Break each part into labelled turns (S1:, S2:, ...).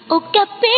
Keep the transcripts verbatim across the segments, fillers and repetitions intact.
S1: Okapi.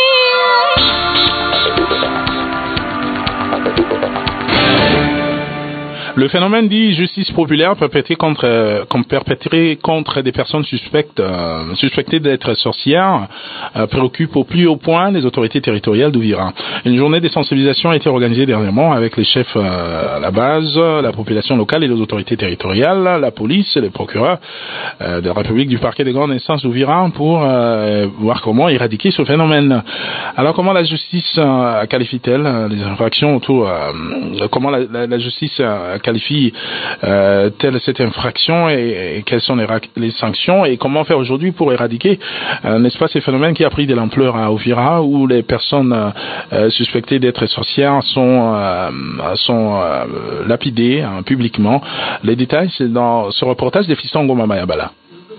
S2: Le phénomène dit justice populaire perpétré contre, euh, perpétré contre des personnes suspectes, euh, suspectées d'être sorcières euh, préoccupe au plus haut point les autorités territoriales d'Ouvira. Une journée de sensibilisation a été organisée dernièrement avec les chefs euh, à la base, la population locale et les autorités territoriales, la police et les procureurs euh, de la République du parquet de grande instance d'Ouvira pour euh, voir comment éradiquer ce phénomène. Alors comment la justice euh, qualifie-t-elle euh, les infractions autour euh, comment la, la, la justice euh, qualifie euh, telle cette infraction et, et quelles sont les, les sanctions et comment faire aujourd'hui pour éradiquer, euh, n'est-ce pas, ces phénomènes qui a pris de l'ampleur à Ouvira où les personnes euh, suspectées d'être sorcières sont, euh, sont euh, lapidées hein, publiquement. Les détails, c'est dans ce reportage de Fiston Ngoma Mayabala.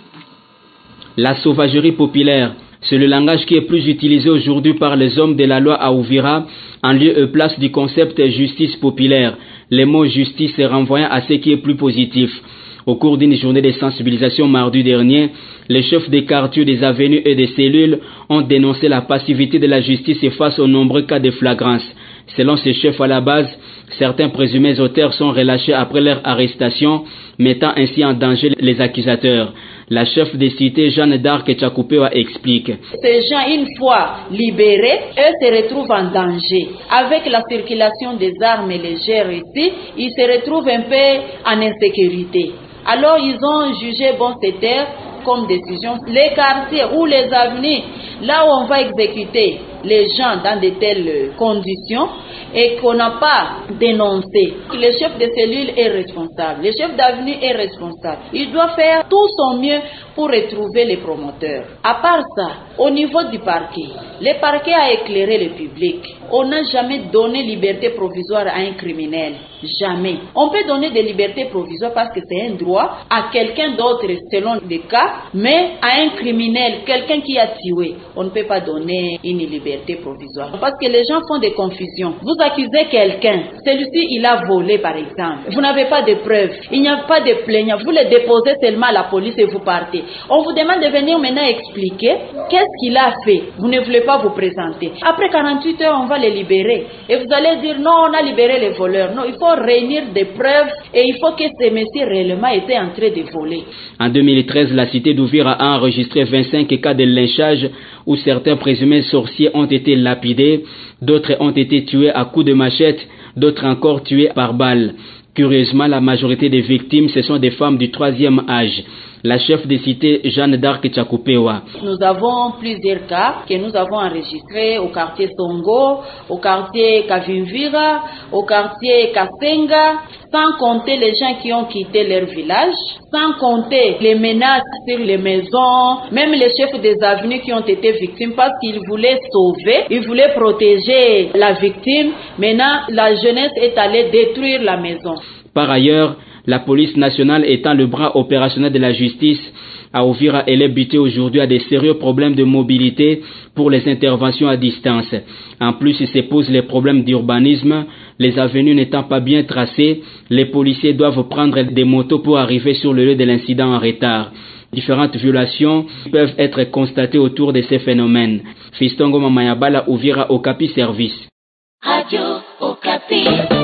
S3: La sauvagerie populaire, c'est le langage qui est plus utilisé aujourd'hui par les hommes de la loi à Ouvira en lieu et place du concept justice populaire. Les mots justice renvoyant à ce qui est plus positif. Au cours d'une journée de sensibilisation mardi dernier, les chefs des quartiers, des avenues et des cellules ont dénoncé la passivité de la justice face aux nombreux cas de flagrance. Selon ces chefs à la base, certains présumés auteurs sont relâchés après leur arrestation, mettant ainsi en danger les accusateurs. La chef des cités, Jeanne d'Arc Tchakoupewa, explique.
S4: Ces gens, une fois libérés, eux se retrouvent en danger. Avec la circulation des armes légères ici, ils se retrouvent un peu en insécurité. Alors ils ont jugé bon cette terre comme décision. Les quartiers ou les avenues, là où on va exécuter les gens dans de telles conditions et qu'on n'a pas dénoncé, le chef de cellule est responsable, le chef d'avenue est responsable. Il doit faire tout son mieux pour retrouver les promoteurs. À part ça, au niveau du parquet, le parquet a éclairé le public. On n'a jamais donné liberté provisoire à un criminel. Jamais. On peut donner des libertés provisoires parce que c'est un droit à quelqu'un d'autre selon les cas, mais à un criminel, quelqu'un qui a tué, on ne peut pas donner une liberté provisoire. Parce que les gens font des confusions. Vous accusez quelqu'un, celui-ci il a volé par exemple. Vous n'avez pas de preuves, il n'y a pas de plaignant. Vous le déposez seulement à la police et vous partez. On vous demande de venir maintenant expliquer qu'est-ce qu'il a fait. Vous ne voulez pas vous présenter. Après quarante-huit heures, on va les libérer. Et vous allez dire non, on a libéré les voleurs. Non, il faut réunir des preuves et il faut que ces messieurs réellement étaient en train de voler.
S3: En deux mille treize, la cité d'Ouvira a enregistré vingt-cinq cas de lynchage où certains présumés sorciers ont été lapidés, d'autres ont été tués à coups de machette, d'autres encore tués par balle. Curieusement, la majorité des victimes, ce sont des femmes du troisième âge. La chef de cité, Jeanne d'Arc Tchakoupewa.
S4: Nous avons plusieurs cas que nous avons enregistrés au quartier Songo, au quartier Kavimvira, au quartier Kasenga, sans compter les gens qui ont quitté leur village, sans compter les menaces sur les maisons, même les chefs des avenues qui ont été victimes parce qu'ils voulaient sauver, ils voulaient protéger la victime. Maintenant, la jeunesse est allée détruire la maison.
S3: Par ailleurs, la police nationale étant le bras opérationnel de la justice, à Ouvira, elle est butée aujourd'hui à des sérieux problèmes de mobilité pour les interventions à distance. En plus, il se pose les problèmes d'urbanisme. Les avenues n'étant pas bien tracées, les policiers doivent prendre des motos pour arriver sur le lieu de l'incident en retard. Différentes violations peuvent être constatées autour de ces phénomènes. Fiston Ngoma Mayabala, Ouvira, Okapi Service.
S1: Radio Okapi.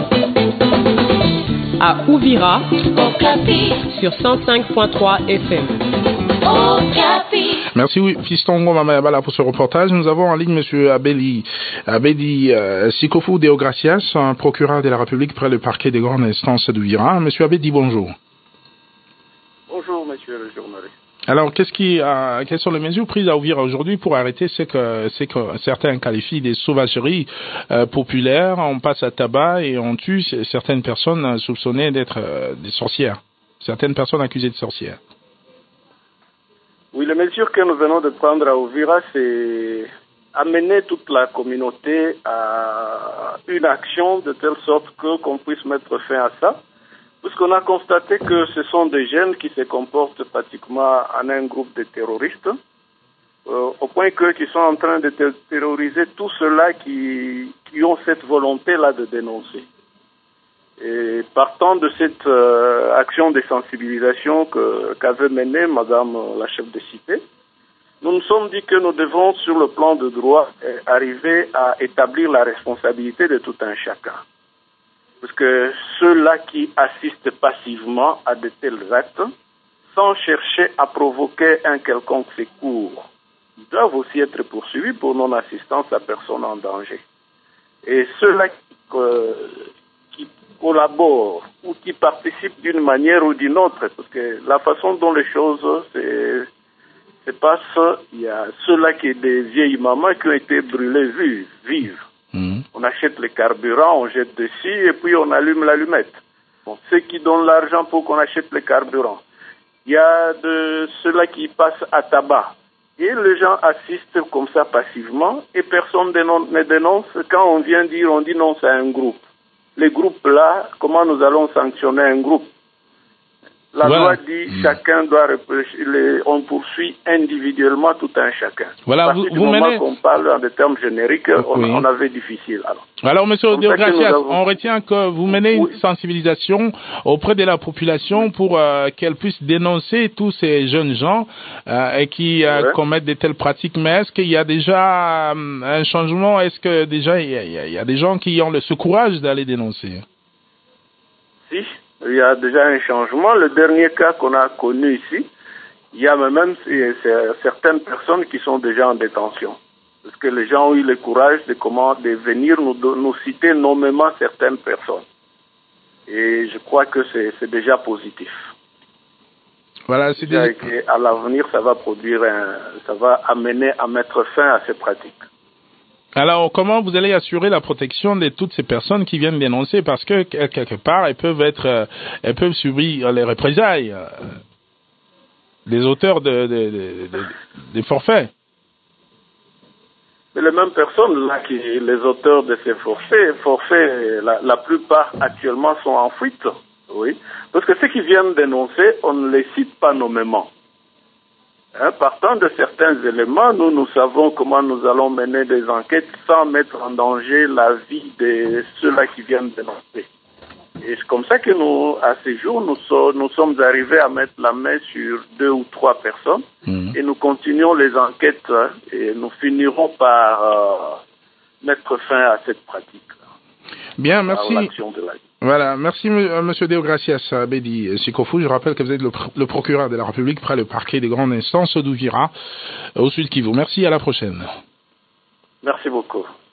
S5: À Ouvira,
S1: Okapi.
S5: Sur cent cinq point trois F M.
S1: Okapi.
S2: Merci Fiston Ngoma Mayabala pour ce reportage. Nous avons en ligne M. Abeli, Abedi euh, Sikofu Deogracias, un procureur de la République près le parquet des grandes instances d'Ouvira. M. Abedi, bonjour.
S6: Bonjour, monsieur le journaliste.
S2: Alors, qu'est-ce qui, euh, quelles sont les mesures prises à Ouvira aujourd'hui pour arrêter ce que, ce que certains qualifient des sauvageries euh, populaires? On passe à tabac et on tue certaines personnes soupçonnées d'être euh, des sorcières, certaines personnes accusées de sorcières.
S6: Oui, les mesures que nous venons de prendre à Ouvira, c'est amener toute la communauté à une action de telle sorte que qu'on puisse mettre fin à ça. Puisqu'on a constaté que ce sont des jeunes qui se comportent pratiquement en un groupe de terroristes, euh, au point que qui sont en train de terroriser tous ceux-là qui, qui ont cette volonté-là de dénoncer. Et partant de cette euh, action de sensibilisation que, qu'avait menée Madame la chef de cité, nous nous sommes dit que nous devons, sur le plan de droit, euh, arriver à établir la responsabilité de tout un chacun. Parce que ceux-là qui assistent passivement à de tels actes, sans chercher à provoquer un quelconque secours, ils doivent aussi être poursuivis pour non-assistance à personne en danger. Et ceux-là qui, euh, qui collaborent ou qui participent d'une manière ou d'une autre, parce que la façon dont les choses se, se passent, il y a ceux-là qui sont des vieilles mamans qui ont été brûlées vives. vives. Mmh. On achète le carburant, on jette dessus et puis on allume l'allumette. Bon, ceux qui donnent l'argent pour qu'on achète le carburant. Il y a de ceux-là qui passent à tabac. Et les gens assistent comme ça passivement et personne ne dénonce. Quand on vient dire, on dit non, c'est un groupe. Les groupes là, comment nous allons sanctionner un groupe? La voilà. loi dit mmh. chacun doit les, on poursuit individuellement tout un chacun.
S2: Voilà, vous, vous menez.
S6: Qu'on parle en des termes génériques, oui. on, on avait difficile. Alors,
S2: alors Monsieur Deogracias, avons... on retient que vous menez oui. une sensibilisation auprès de la population pour euh, qu'elle puisse dénoncer tous ces jeunes gens euh, qui euh, oui. commettent de telles pratiques. Mais est-ce qu'il y a déjà euh, un changement? Est-ce que déjà il y, a, il y a des gens qui ont le, ce courage d'aller dénoncer?
S6: Si. Il y a déjà un changement. Le dernier cas qu'on a connu ici, il y a même certaines personnes qui sont déjà en détention. Parce que les gens ont eu le courage de, comment, de venir nous, nous citer nommément certaines personnes. Et je crois que c'est déjà positif.
S2: Voilà, c'est déjà...
S6: À l'avenir, ça va produire un, ça va amener à mettre fin à ces pratiques.
S2: Alors, comment vous allez assurer la protection de toutes ces personnes qui viennent dénoncer, parce que quelque part, elles peuvent être, elles peuvent subir les représailles des auteurs de, de, de, de, des forfaits.
S6: Mais les mêmes personnes là, qui, les auteurs de ces forfaits, forfaits, la, la plupart actuellement sont en fuite, oui, parce que ceux qui viennent dénoncer, on ne les cite pas nommément. Hein, partant de certains éléments, nous, nous savons comment nous allons mener des enquêtes sans mettre en danger la vie de ceux-là qui viennent dénoncer. Et c'est comme ça que nous, à ce jour, nous, so, nous sommes arrivés à mettre la main sur deux ou trois personnes mmh. et nous continuons les enquêtes hein, et nous finirons par euh, mettre fin à cette pratique.
S2: Bien, merci. Voilà, merci M. Deogracias Bedi Sikofou. Je rappelle que vous êtes le, pr le procureur de la République près le parquet des grandes instances d'Ouvira, au Sud Kivu. Merci, à la prochaine.
S6: Merci beaucoup.